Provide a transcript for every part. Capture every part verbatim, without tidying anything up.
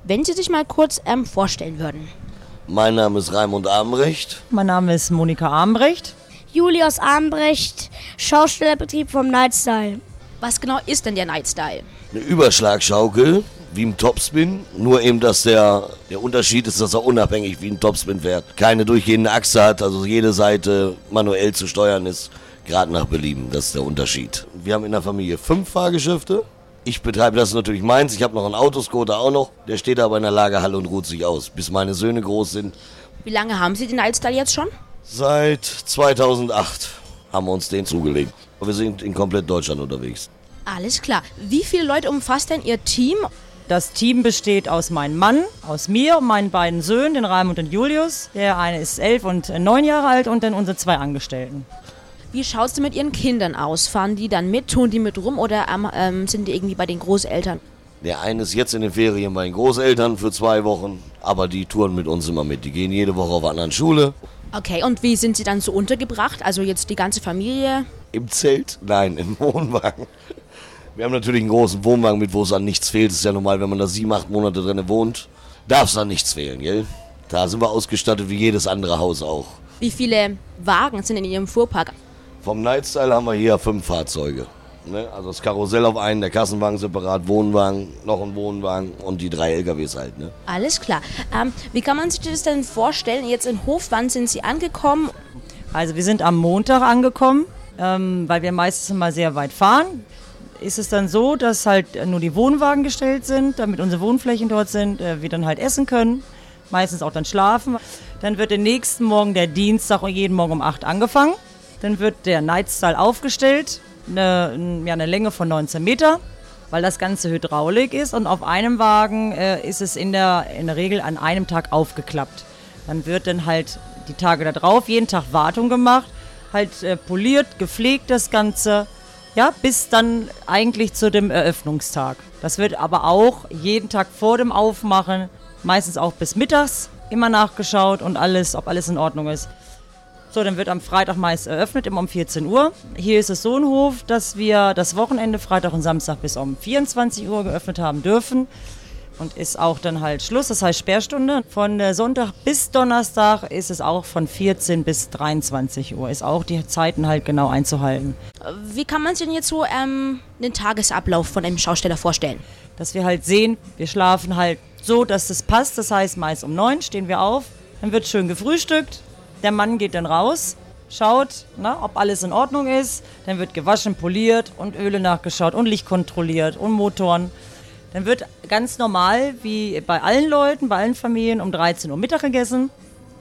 Wenn Sie sich mal kurz ähm, vorstellen würden. Mein Name ist Raimund Armbrecht. Mein Name ist Monika Armbrecht. Julius Armbrecht, Schaustellerbetrieb vom Nightstyle. Was genau ist denn der Nightstyle? Eine Überschlagschaukel, wie im Topspin. Nur eben, dass der, der Unterschied ist, dass er unabhängig wie ein Topspin fährt. Keine durchgehende Achse hat, also jede Seite manuell zu steuern ist, gerade nach Belieben. Das ist der Unterschied. Wir haben in der Familie fünf Fahrgeschäfte. Ich betreibe das natürlich meins. Ich habe noch einen Autoscooter auch noch. Der steht aber in der Lagerhalle und ruht sich aus, bis meine Söhne groß sind. Wie lange haben Sie den Nightstyle jetzt schon? Seit zweitausendacht haben wir uns den zugelegt. Wir sind in komplett Deutschland unterwegs. Alles klar. Wie viele Leute umfasst denn Ihr Team? Das Team besteht aus meinem Mann, aus mir und meinen beiden Söhnen, den Raimund und Julius. Der eine ist elf und neun Jahre alt und dann unsere zwei Angestellten. Wie schaut es denn mit Ihren Kindern aus? Fahren die dann mit, tun die mit rum oder ähm, sind die irgendwie bei den Großeltern? Der eine ist jetzt in den Ferien bei den Großeltern für zwei Wochen, aber die touren mit uns immer mit. Die gehen jede Woche auf einer anderen Schule. Okay, und wie sind Sie dann so untergebracht? Also jetzt die ganze Familie? Im Zelt? Nein, im Wohnwagen. Wir haben natürlich einen großen Wohnwagen mit, wo es an nichts fehlt. Das ist ja normal, wenn man da sieben, acht Monate drin wohnt, darf es an nichts fehlen, gell? Da sind wir ausgestattet wie jedes andere Haus auch. Wie viele Wagen sind in Ihrem Fuhrpark? Vom Nightstyle haben wir hier fünf Fahrzeuge. Ne? Also das Karussell auf einen, der Kassenwagen separat, Wohnwagen, noch ein Wohnwagen und die drei L K Ws halt. Ne? Alles klar. Ähm, wie kann man sich das denn vorstellen? Jetzt in Hof, wann sind Sie angekommen? Also wir sind am Montag angekommen, ähm, weil wir meistens immer sehr weit fahren. Ist es dann so, dass halt nur die Wohnwagen gestellt sind, damit unsere Wohnflächen dort sind, äh, wir dann halt essen können, meistens auch dann schlafen. Dann wird den nächsten Morgen, der Dienstag, jeden Morgen um acht angefangen. Dann wird der Nightstyle aufgestellt, eine, ja, eine Länge von neunzehn Meter, weil das Ganze Hydraulik ist. Und auf einem Wagen äh, ist es in der, in der Regel an einem Tag aufgeklappt. Dann wird dann halt die Tage da drauf, jeden Tag Wartung gemacht, halt äh, poliert, gepflegt das Ganze. Ja, bis dann eigentlich zu dem Eröffnungstag. Das wird aber auch jeden Tag vor dem Aufmachen, meistens auch bis mittags, immer nachgeschaut und alles, ob alles in Ordnung ist. So, dann wird am Freitag meist eröffnet, immer um vierzehn Uhr. Hier ist es so ein Hof, dass wir das Wochenende, Freitag und Samstag bis um vierundzwanzig Uhr geöffnet haben dürfen. Und ist auch dann halt Schluss, das heißt Sperrstunde. Von Sonntag bis Donnerstag ist es auch von vierzehn bis dreiundzwanzig Uhr. Ist auch die Zeiten halt genau einzuhalten. Wie kann man sich denn jetzt so ähm, den Tagesablauf von einem Schausteller vorstellen? Dass wir halt sehen, wir schlafen halt so, dass es passt. Das heißt, meist um neun stehen wir auf, dann wird schön gefrühstückt. Der Mann geht dann raus, schaut, na, ob alles in Ordnung ist. Dann wird gewaschen, poliert und Öle nachgeschaut und Licht kontrolliert und Motoren. Dann wird ganz normal, wie bei allen Leuten, bei allen Familien, um dreizehn Uhr Mittag gegessen.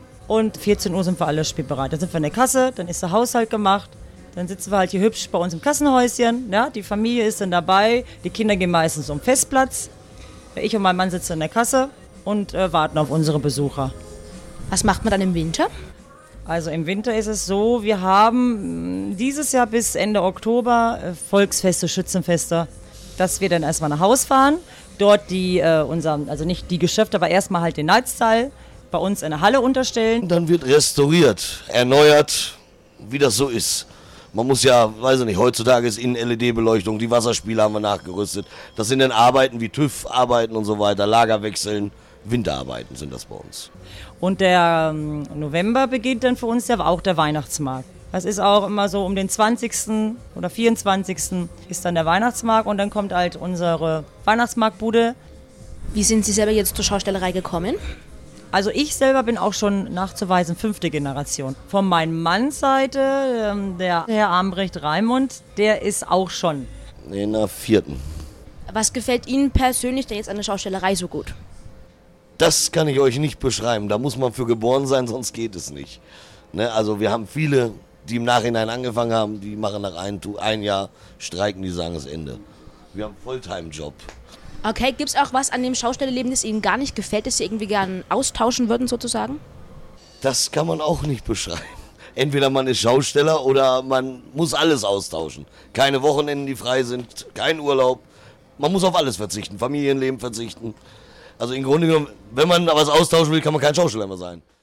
Und vierzehn Uhr sind wir alle spielbereit. Dann sind wir in der Kasse, dann ist der Haushalt gemacht. Dann sitzen wir halt hier hübsch bei uns im Kassenhäuschen. Ja, die Familie ist dann dabei. Die Kinder gehen meistens um Festplatz. Ich und mein Mann sitzen in der Kasse und äh, warten auf unsere Besucher. Was macht man dann im Winter? Also im Winter ist es so, wir haben dieses Jahr bis Ende Oktober äh, Volksfeste, Schützenfeste, dass wir dann erstmal nach Haus fahren, dort die, äh, unser, also nicht die Geschäfte, aber erstmal halt den Nightstyle bei uns in der Halle unterstellen. Dann wird restauriert, erneuert, wie das so ist. Man muss ja, weiß ich nicht, heutzutage ist innen L E D-Beleuchtung, die Wasserspiele haben wir nachgerüstet. Das sind dann Arbeiten wie TÜV-Arbeiten und so weiter, Lagerwechseln, Winterarbeiten sind das bei uns. Und der ähm, November beginnt dann für uns ja auch der Weihnachtsmarkt. Das ist auch immer so um den zwanzigsten oder vierundzwanzigsten ist dann der Weihnachtsmarkt und dann kommt halt unsere Weihnachtsmarktbude. Wie sind Sie selber jetzt zur Schaustellerei gekommen? Also ich selber bin auch schon nachzuweisen fünfte Generation. Von meinem Manns Seite, ähm, der Herr Armbrecht Raimund, der ist auch schon. In der vierten. Was gefällt Ihnen persönlich denn jetzt an der Schaustellerei so gut? Das kann ich euch nicht beschreiben. Da muss man für geboren sein, sonst geht es nicht. Ne? Also wir haben viele, die im Nachhinein angefangen haben, die machen nach ein, ein Jahr streiken, die sagen das Ende. Wir haben einen Fulltime-Job. Okay, gibt es auch was an dem Schaustellerleben, das Ihnen gar nicht gefällt, das Sie irgendwie gerne austauschen würden sozusagen? Das kann man auch nicht beschreiben. Entweder man ist Schausteller oder man muss alles austauschen. Keine Wochenenden, die frei sind, kein Urlaub. Man muss auf alles verzichten, Familienleben verzichten. Also im Grunde genommen, wenn man was austauschen will, kann man kein Schausteller mehr sein.